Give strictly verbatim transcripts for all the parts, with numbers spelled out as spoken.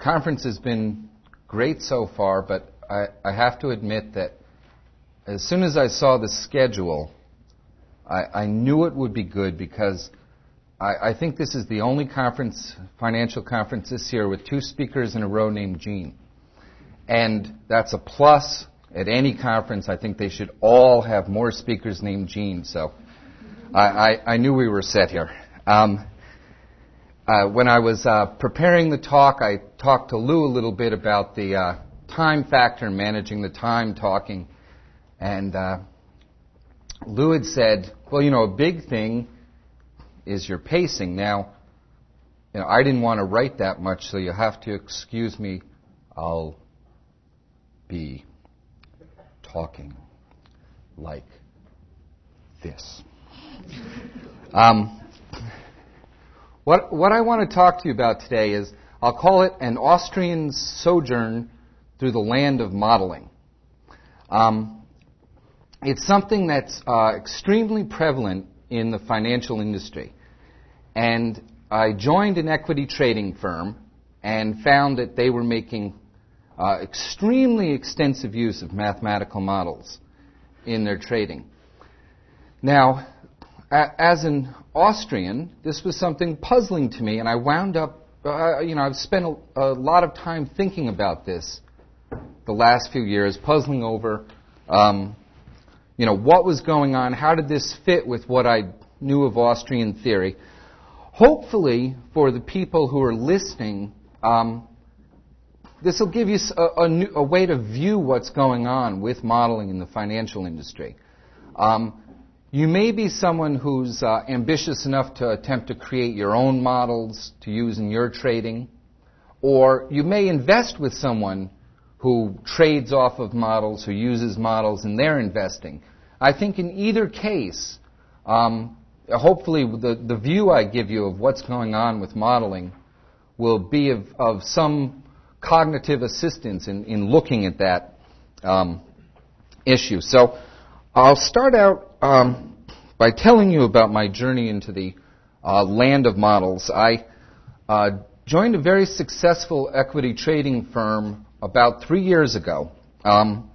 conference has been great so far, but I, I have to admit that as soon as I saw the schedule, I, I knew it would be good because I, I think this is the only conference, financial conference this year with two speakers in a row named Gene. And that's a plus at any conference. I think they should all have more speakers named Gene. So I, I, I knew we were set here. Um, uh, when I was uh, preparing the talk, I talked to Lou a little bit about the uh, time factor and managing the time talking. And uh, Lou had said, well, you know, a big thing is your pacing. Now, you know, I didn't want to write that much, so you have to excuse me. I'll be talking like this. Um, what, what I want to talk to you about today is, I'll call it an Austrian sojourn through the land of modeling. Um, it's something that's uh, extremely prevalent in the financial industry. And I joined an equity trading firm and found that they were making uh, extremely extensive use of mathematical models in their trading. Now, a- as an Austrian, this was something puzzling to me, and I wound up, uh, you know, I've spent a, a lot of time thinking about this the last few years, puzzling over um, You know, what was going on? How did this fit with what I knew of Austrian theory? Hopefully, for the people who are listening, um, this will give you a, a, new, a way to view what's going on with modeling in the financial industry. Um, you may be someone who's uh, ambitious enough to attempt to create your own models to use in your trading, or you may invest with someone who trades off of models, who uses models in their investing. I think in either case, um, hopefully the, the view I give you of what's going on with modeling will be of, of some cognitive assistance in, in looking at that um, issue. So I'll start out um, by telling you about my journey into the uh, land of models. I uh, joined a very successful equity trading firm about three years ago. Um,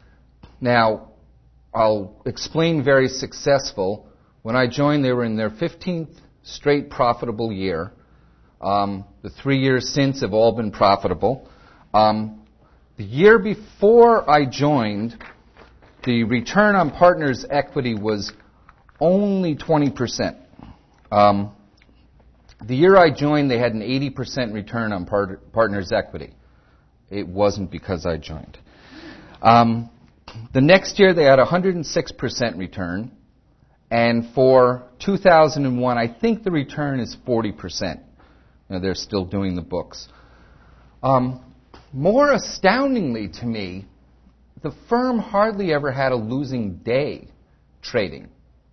now, I'll explain very successful. When I joined, they were in their fifteenth straight profitable year. Um, the three years since have all been profitable. Um, the year before I joined, the return on partners' equity was only twenty percent. Um, the year I joined, they had an eighty percent return on part- partners' equity. It wasn't because I joined. Um, the next year, they had a one hundred six percent return. And for two thousand one, I think the return is forty percent. You know, they're still doing the books. Um, more astoundingly to me, the firm hardly ever had a losing day trading.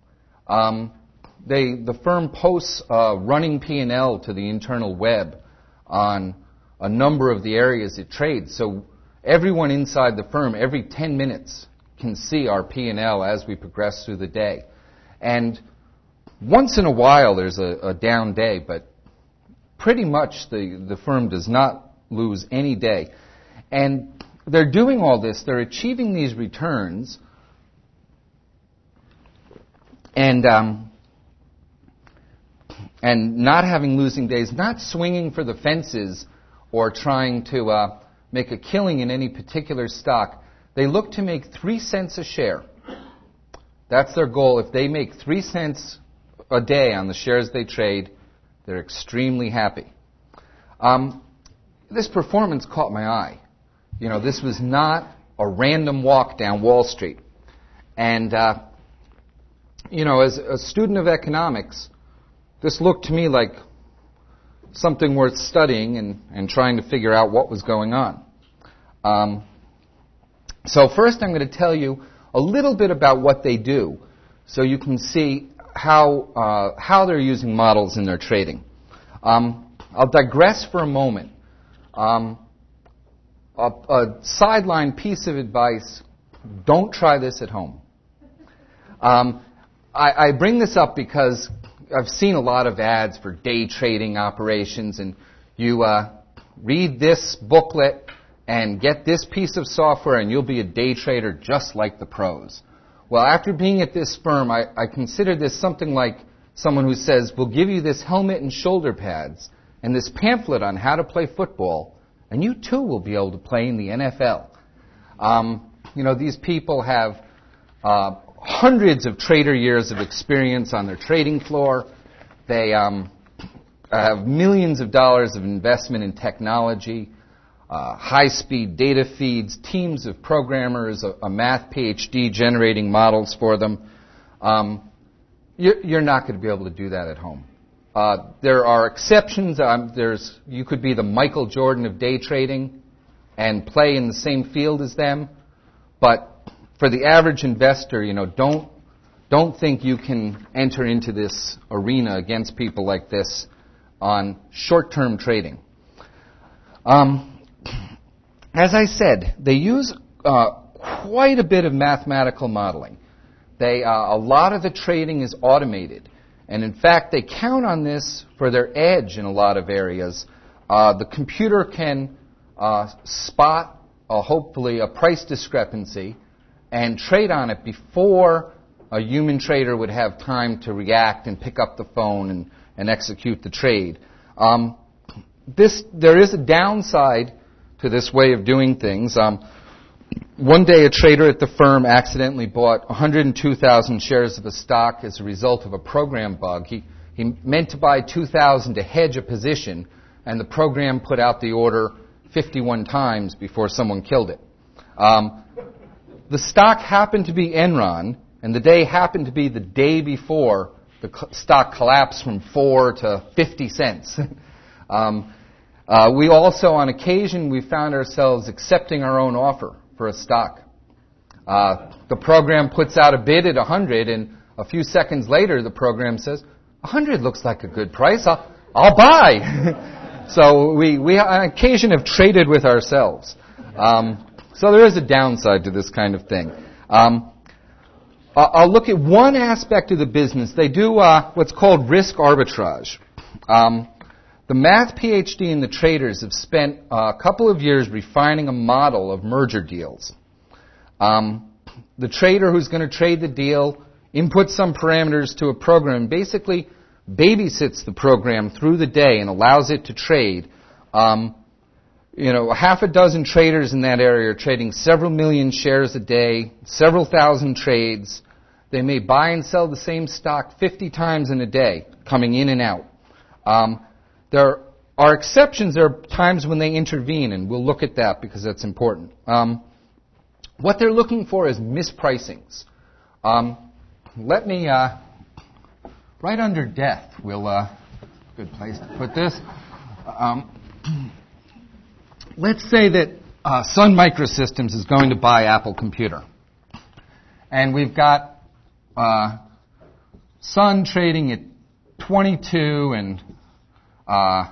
Um, they, the firm posts a running P and L to the internal web on a number of the areas it trades. So everyone inside the firm, every ten minutes, can see our P and L as we progress through the day. And once in a while there's a, a down day, but pretty much the, the firm does not lose any day. And they're doing all this, they're achieving these returns, and um, and not having losing days, not swinging for the fences or trying to uh, make a killing in any particular stock. They look to make three cents a share. That's their goal. If they make three cents a day on the shares they trade, they're extremely happy. Um, this performance caught my eye. You know, this was not a random walk down Wall Street. And, uh, you know, as a student of economics, this looked to me like something worth studying and, and trying to figure out what was going on. Um, so first I'm going to tell you a little bit about what they do so you can see how uh, how they're using models in their trading. Um, I'll digress for a moment. Um, a, a sideline piece of advice, don't try this at home. Um, I, I bring this up because I've seen a lot of ads for day trading operations, and you uh, read this booklet and get this piece of software and you'll be a day trader just like the pros. Well, after being at this firm, I, I consider this something like someone who says, we'll give you this helmet and shoulder pads and this pamphlet on how to play football, and you too will be able to play in the N F L. Um, you know, these people have uh, hundreds of trader years of experience on their trading floor. They um, have millions of dollars of investment in technology, uh, high-speed data feeds, teams of programmers, a, a math PhD generating models for them. Um, you're, you're not going to be able to do that at home. Uh, there are exceptions. Um, there's you could be the Michael Jordan of day trading and play in the same field as them, but for the average investor, you know, don't don't think you can enter into this arena against people like this on short-term trading. Um, as I said, they use uh, quite a bit of mathematical modeling. They uh, a lot of the trading is automated. And in fact, they count on this for their edge in a lot of areas. Uh, the computer can uh, spot, uh, hopefully, a price discrepancy and trade on it before a human trader would have time to react and pick up the phone and, and execute the trade. Um, this, there is a downside to this way of doing things. Um, One day, a trader at the firm accidentally bought one hundred two thousand shares of a stock as a result of a program bug. He, he meant to buy two thousand to hedge a position, and the program put out the order fifty-one times before someone killed it. Um, the stock happened to be Enron, and the day happened to be the day before the co- stock collapsed from four to fifty cents. um, uh, we also, on occasion, we found ourselves accepting our own offer for a stock. Uh, the program puts out a bid at one hundred, and a few seconds later, the program says, one hundred looks like a good price. I'll, I'll buy. So we, we on occasion have traded with ourselves. Um, so there is a downside to this kind of thing. Um, I'll look at one aspect of the business. They do uh, what's called risk arbitrage. Um, The math PhD and the traders have spent a couple of years refining a model of merger deals. Um, the trader who's going to trade the deal inputs some parameters to a program and basically babysits the program through the day and allows it to trade. Um, you know, half a dozen traders in that area are trading several million shares a day, several thousand trades. They may buy and sell the same stock fifty times in a day, coming in and out. Um, There are exceptions. There are times when they intervene, and we'll look at that because that's important. Um, what they're looking for is mispricings. Um, let me, uh, right under death, we'll, uh, good place to put this. Um, let's say that uh, Sun Microsystems is going to buy Apple Computer. And we've got uh, Sun trading at twenty-two and Uh,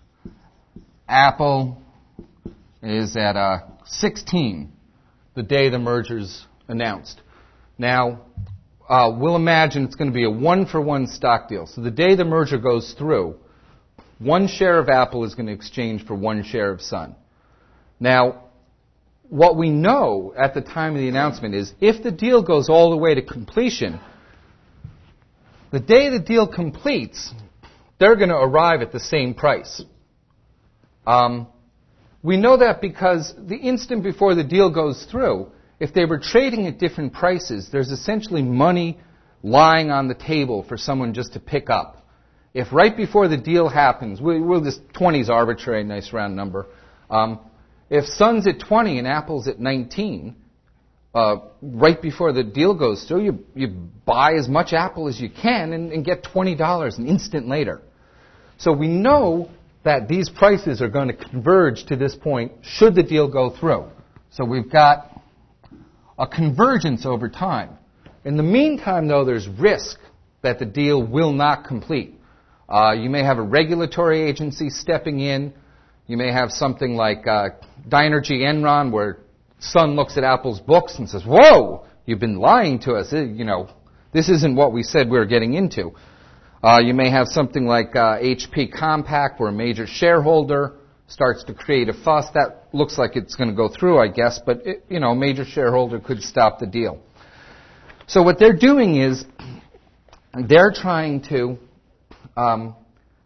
Apple is at uh, sixteen the day the merger's announced. Now, uh, we'll imagine it's going to be a one-for-one stock deal. So the day the merger goes through, one share of Apple is going to exchange for one share of Sun. Now, what we know at the time of the announcement is if the deal goes all the way to completion, the day the deal completes, they're going to arrive at the same price. Um, we know that because the instant before the deal goes through, if they were trading at different prices, there's essentially money lying on the table for someone just to pick up. If right before the deal happens, we, we'll just, twenty is arbitrary, nice round number. Um, if Sun's at twenty and Apple's at nineteen, uh, right before the deal goes through, you, you buy as much Apple as you can and, and get twenty dollars an instant later. So we know that these prices are going to converge to this point should the deal go through. So we've got a convergence over time. In the meantime, though, there's risk that the deal will not complete. Uh, you may have a regulatory agency stepping in. You may have something like uh, Dynergy Enron, where Sun looks at Apple's books and says, whoa, you've been lying to us. You know, this isn't what we said we were getting into. Uh, you may have something like uh, H P Compaq, where a major shareholder starts to create a fuss. That looks like it's going to go through, I guess, but it, you know, a major shareholder could stop the deal. So what they're doing is they're trying to um,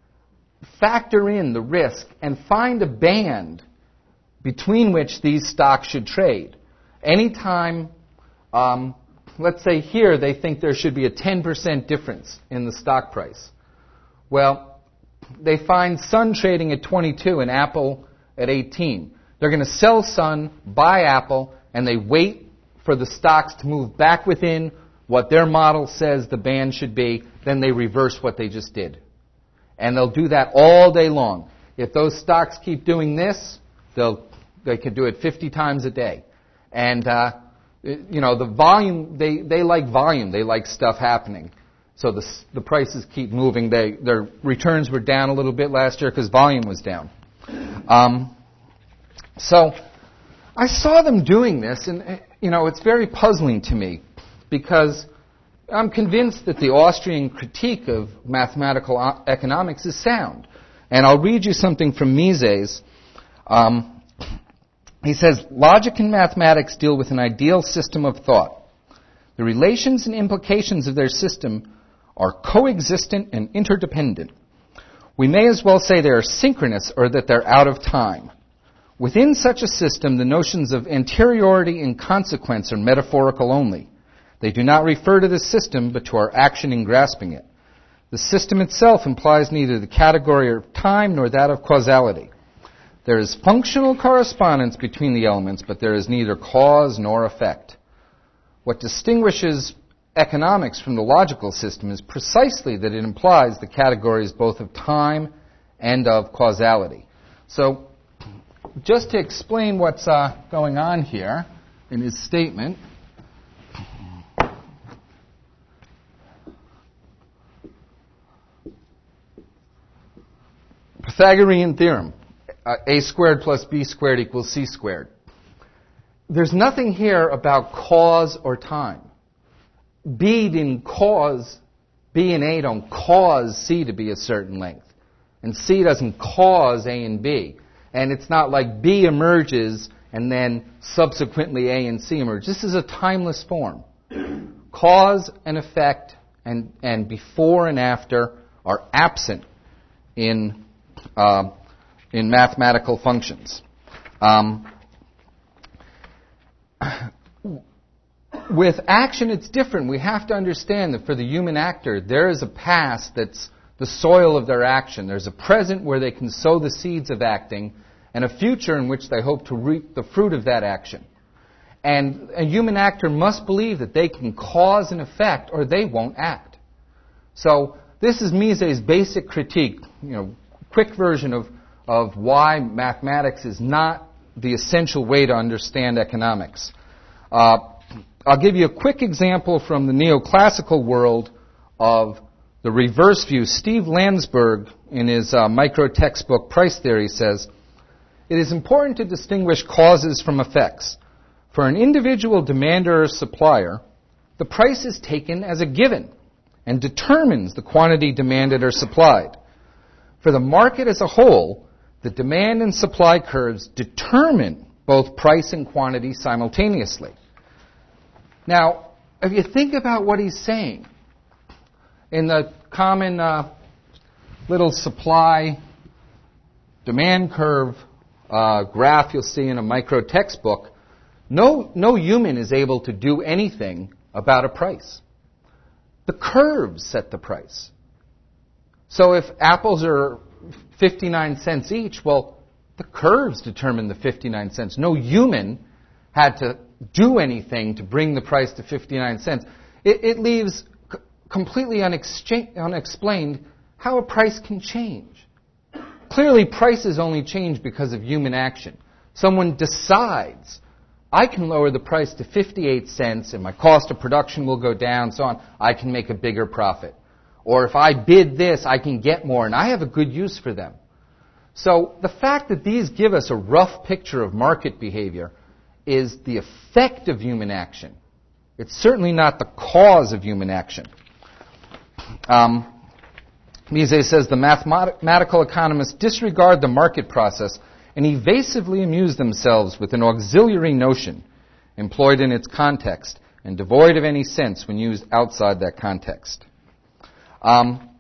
factor in the risk and find a band between which these stocks should trade. Anytime, um, let's say here they think there should be a ten percent difference in the stock price. Well, they find Sun trading at twenty-two and Apple at eighteen. They're going to sell Sun, buy Apple, and they wait for the stocks to move back within what their model says the band should be. Then they reverse what they just did. And they'll do that all day long. If those stocks keep doing this, they'll they could do it fifty times a day. And, uh, you know, the volume, they, they like volume. They like stuff happening. So the, the prices keep moving. They, their returns were down a little bit last year because volume was down. Um, so I saw them doing this, and, you know, it's very puzzling to me because I'm convinced that the Austrian critique of mathematical economics is sound. And I'll read you something from Mises. Um, he says, logic and mathematics deal with an ideal system of thought. The relations and implications of their system are coexistent and interdependent. We may as well say they are synchronous or that they're out of time. Within such a system, the notions of anteriority and consequence are metaphorical only. They do not refer to the system, but to our action in grasping it. The system itself implies neither the category of time nor that of causality. There is functional correspondence between the elements, but there is neither cause nor effect. What distinguishes economics from the logical system is precisely that it implies the categories both of time and of causality. So, just to explain what's uh, going on here in his statement, Pythagorean theorem, uh, a squared plus b squared equals c squared. There's nothing here about cause or time. B didn't cause, B and A don't cause C to be a certain length. And C doesn't cause A and B. And it's not like B emerges and then subsequently A and C emerge. This is a timeless form. Cause and effect and, and before and after are absent in, uh, in mathematical functions. Um, With action, it's different. We have to understand that for the human actor, there is a past that's the soil of their action. There's a present where they can sow the seeds of acting, and a future in which they hope to reap the fruit of that action. And a human actor must believe that they can cause an effect or they won't act. So this is Mises' basic critique, you know, quick version of, of why mathematics is not the essential way to understand economics. Uh, I'll give you a quick example from the neoclassical world of the reverse view. Steve Landsberg, in his uh, micro textbook Price Theory, says, it is important to distinguish causes from effects. For an individual demander or supplier, the price is taken as a given and determines the quantity demanded or supplied. For the market as a whole, the demand and supply curves determine both price and quantity simultaneously. Now, if you think about what he's saying, in the common uh, little supply demand curve uh, graph you'll see in a micro textbook, no, no human is able to do anything about a price. The curves set the price. So if apples are fifty-nine cents each, well, the curves determine the fifty-nine cents. No human had to do anything to bring the price to fifty-nine cents. It, it leaves c- completely unexcha- unexplained how a price can change. Clearly, prices only change because of human action. Someone decides, I can lower the price to fifty-eight cents and my cost of production will go down, so on. I can make a bigger profit. Or if I bid this, I can get more, and I have a good use for them. So the fact that these give us a rough picture of market behavior is the effect of human action. It's certainly not the cause of human action. Um, Mises says the mathematical economists disregard the market process and evasively amuse themselves with an auxiliary notion employed in its context and devoid of any sense when used outside that context. Um,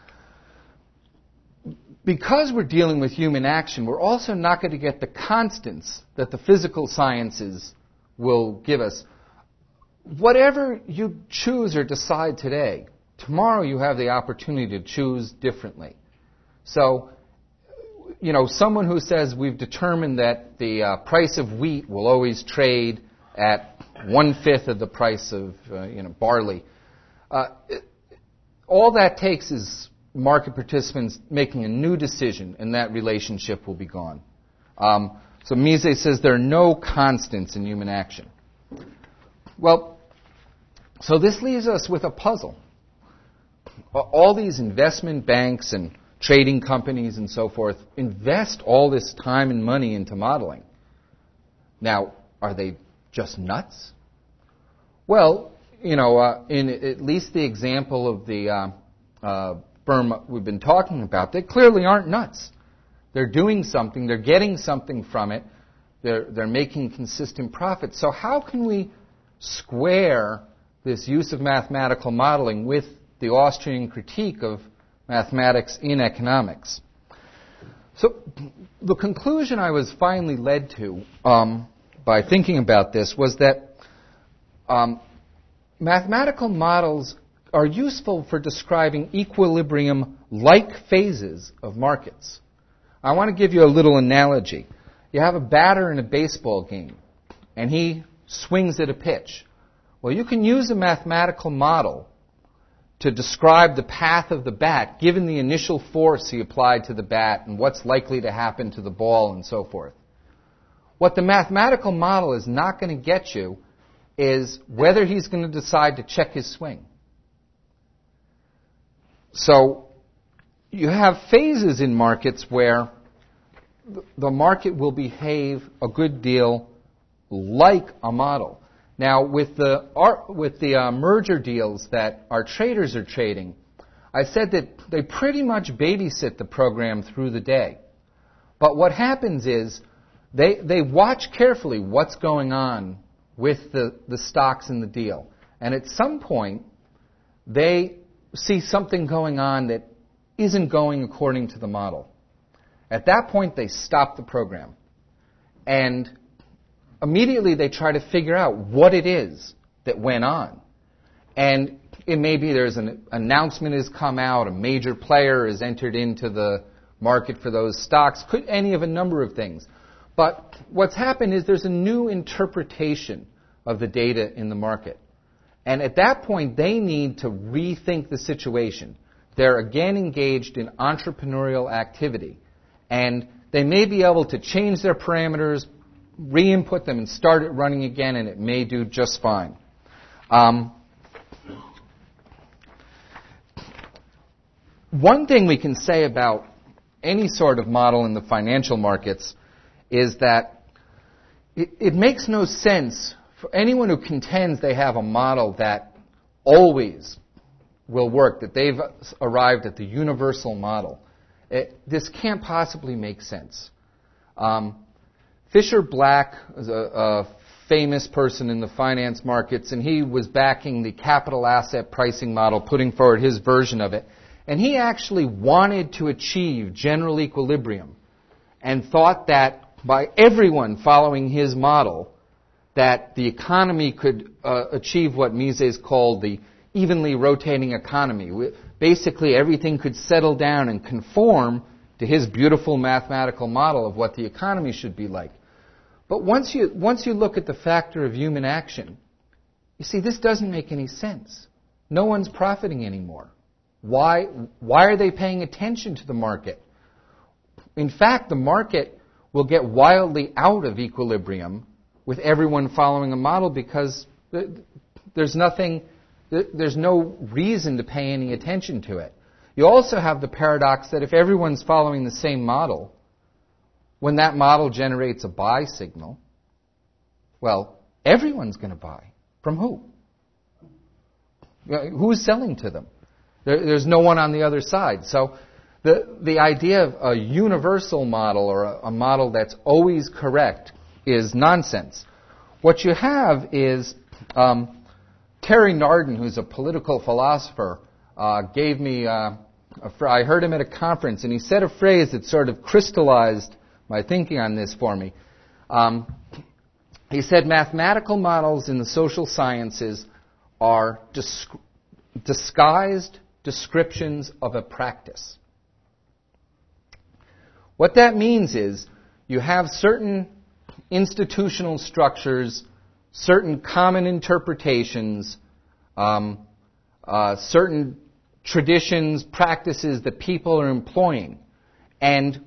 because we're dealing with human action, we're also not going to get the constants that the physical sciences will give us. Whatever you choose or decide today, tomorrow you have the opportunity to choose differently. So, you know, someone who says we've determined that the uh, price of wheat will always trade at one-fifth of the price of, uh, you know, barley. Uh, it, all that takes is market participants making a new decision, and that relationship will be gone. Um, so Mises says there are no constants in human action. Well, so this leaves us with a puzzle. All these investment banks and trading companies and so forth invest all this time and money into modeling. Now, are they just nuts? Well, you know, uh, in at least the example of the uh, uh, firm we've been talking about, they clearly aren't nuts. They're doing something. They're getting something from it. They're, they're making consistent profits. So how can we square this use of mathematical modeling with the Austrian critique of mathematics in economics? So the conclusion I was finally led to um, by thinking about this was that um, mathematical models are useful for describing equilibrium-like phases of markets. I want to give you a little analogy. You have a batter in a baseball game, and he swings at a pitch. Well, you can use a mathematical model to describe the path of the bat, given the initial force he applied to the bat and what's likely to happen to the ball and so forth. What the mathematical model is not going to get you is whether he's going to decide to check his swing. So you have phases in markets where the market will behave a good deal like a model. Now, with the with the uh, merger deals that our traders are trading, I said that they pretty much babysit the program through the day. But what happens is they they watch carefully what's going on with the, the stocks in the deal. And at some point, they see something going on that isn't going according to the model. At that point, they stop the program. And immediately they try to figure out what it is that went on. And it may be there's an announcement has come out, a major player has entered into the market for those stocks, could any of a number of things. But what's happened is there's a new interpretation of the data in the market. And at that point, they need to rethink the situation. They're again engaged in entrepreneurial activity. And they may be able to change their parameters, re-input them, and start it running again, and it may do just fine. Um, one thing we can say about any sort of model in the financial markets is that it, it makes no sense for anyone who contends they have a model that always will work, that they've arrived at the universal model. It, this can't possibly make sense. Um, Fisher Black is a, a famous person in the finance markets, and he was backing the capital asset pricing model, putting forward his version of it. And he actually wanted to achieve general equilibrium and thought that by everyone following his model, that the economy could uh, achieve what Mises called the evenly rotating economy. Basically, everything could settle down and conform to his beautiful mathematical model of what the economy should be like. But once you once you look at the factor of human action, you see this doesn't make any sense. No one's profiting anymore. Why why are they paying attention to the market? In fact, the market will get wildly out of equilibrium with everyone following a model because there's nothing, there's no reason to pay any attention to it. You also have the paradox that if everyone's following the same model, when that model generates a buy signal, well, everyone's going to buy. From who? Who's selling to them? There, there's no one on the other side. So The, the idea of a universal model or a, a model that's always correct is nonsense. What you have is um, Terry Nardin, who's a political philosopher, uh, gave me, uh, a fr- I heard him at a conference, and he said a phrase that sort of crystallized my thinking on this for me. Um, he said mathematical models in the social sciences are dis- disguised descriptions of a practice. What that means is you have certain institutional structures, certain common interpretations, um, uh, certain traditions, practices that people are employing. And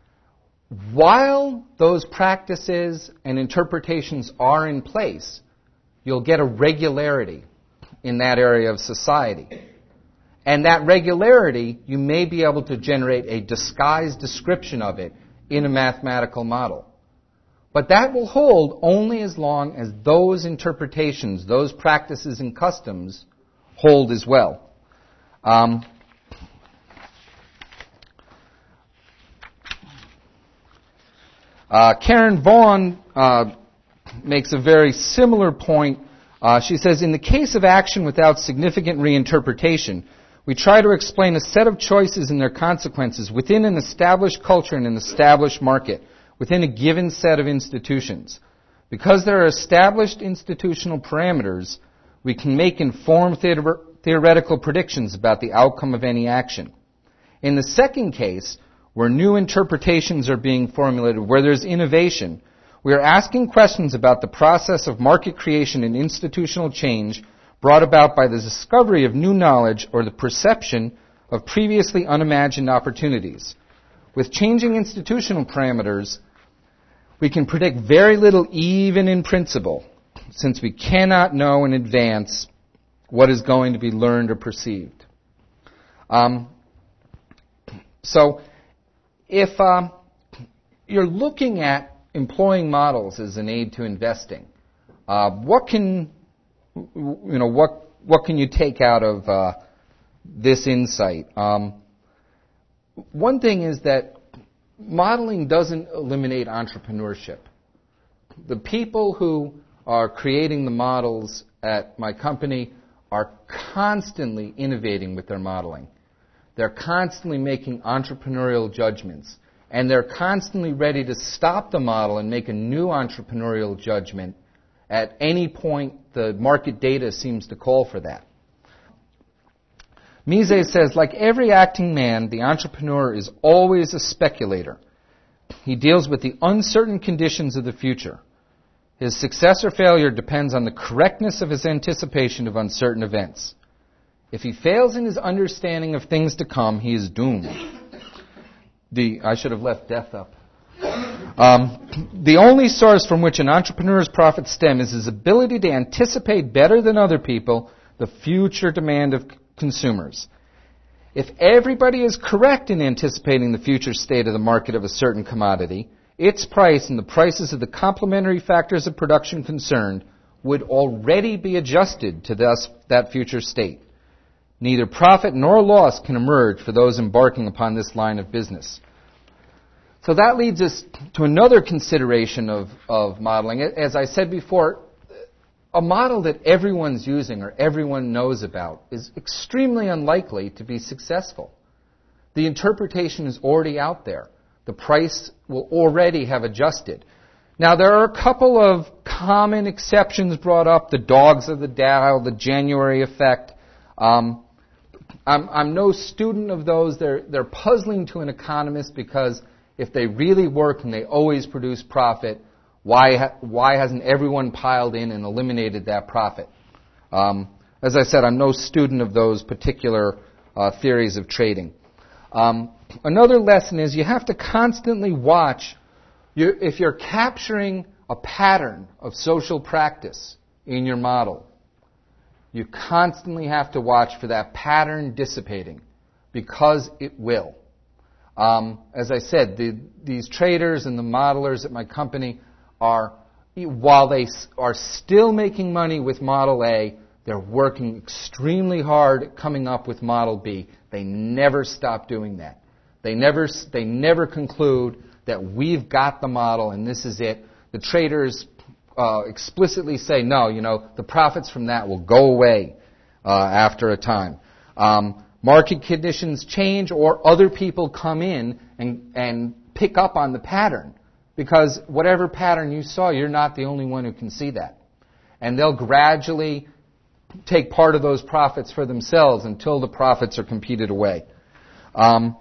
while those practices and interpretations are in place, you'll get a regularity in that area of society. And that regularity, you may be able to generate a disguised description of it in a mathematical model. But that will hold only as long as those interpretations, those practices and customs hold as well. Um, uh, Karen Vaughan uh, makes a very similar point. Uh, she says, in the case of action without significant reinterpretation, we try to explain a set of choices and their consequences within an established culture and an established market, within a given set of institutions. Because there are established institutional parameters, we can make informed theor- theoretical predictions about the outcome of any action. In the second case, where new interpretations are being formulated, where there's innovation, we are asking questions about the process of market creation and institutional change brought about by the discovery of new knowledge or the perception of previously unimagined opportunities. With changing institutional parameters, we can predict very little even in principle, since we cannot know in advance what is going to be learned or perceived. Um, so, if uh, you're looking at employing models as an aid to investing, uh, what can you know what what can you take out of uh, this insight? Um, one thing is that modeling doesn't eliminate entrepreneurship. The people who are creating the models at my company are constantly innovating with their modeling. They're constantly making entrepreneurial judgments. And they're constantly ready to stop the model and make a new entrepreneurial judgment at any point the market data seems to call for that. Mises says, like every acting man, the entrepreneur is always a speculator. He deals with the uncertain conditions of the future. His success or failure depends on the correctness of his anticipation of uncertain events. If he fails in his understanding of things to come, he is doomed. The, I should have left death up. Um, the only source from which an entrepreneur's profits stem is his ability to anticipate better than other people the future demand of c- consumers. If everybody is correct in anticipating the future state of the market of a certain commodity, its price and the prices of the complementary factors of production concerned would already be adjusted to thus, that future state. Neither profit nor loss can emerge for those embarking upon this line of business. So that leads us to another consideration of, of modeling. As I said before, a model that everyone's using or everyone knows about is extremely unlikely to be successful. The interpretation is already out there. The price will already have adjusted. Now, there are a couple of common exceptions brought up, the dogs of the Dow, the January effect. Um, I'm, I'm no student of those. They're, they're puzzling to an economist because if they really work and they always produce profit, why ha- why hasn't everyone piled in and eliminated that profit? Um, as I said, I'm no student of those particular uh, theories of trading. Um, another lesson is you have to constantly watch. You, if you're capturing a pattern of social practice in your model, you constantly have to watch for that pattern dissipating, because it will. Um, as I said, the, these traders and the modelers at my company are, while they are still making money with Model A, they're working extremely hard at coming up with Model B. They never stop doing that. They never, they never conclude that we've got the model and this is it. The traders uh, explicitly say, no, you know, the profits from that will go away uh, after a time. Um, market conditions change or other people come in and, and pick up on the pattern. Because whatever pattern you saw, you're not the only one who can see that. And they'll gradually take part of those profits for themselves until the profits are competed away. Um,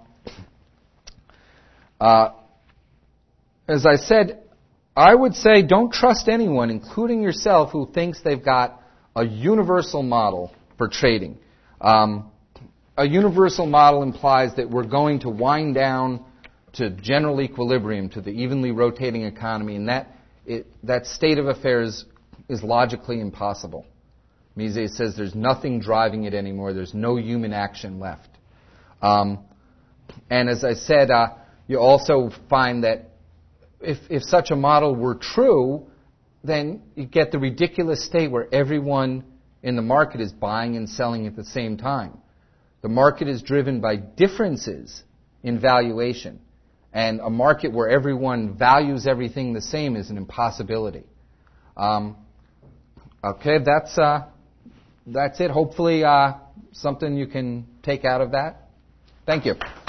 uh, as I said, I would say don't trust anyone, including yourself, who thinks they've got a universal model for trading. Um, a universal model implies that we're going to wind down to general equilibrium, to the evenly rotating economy, and that it, that state of affairs is logically impossible. Mises says there's nothing driving it anymore. There's no human action left. Um, and as I said, uh, you also find that if, if such a model were true, then you get the ridiculous state where everyone in the market is buying and selling at the same time. The market is driven by differences in valuation. And a market where everyone values everything the same is an impossibility. Um, okay, that's uh, that's it. Hopefully uh, something you can take out of that. Thank you.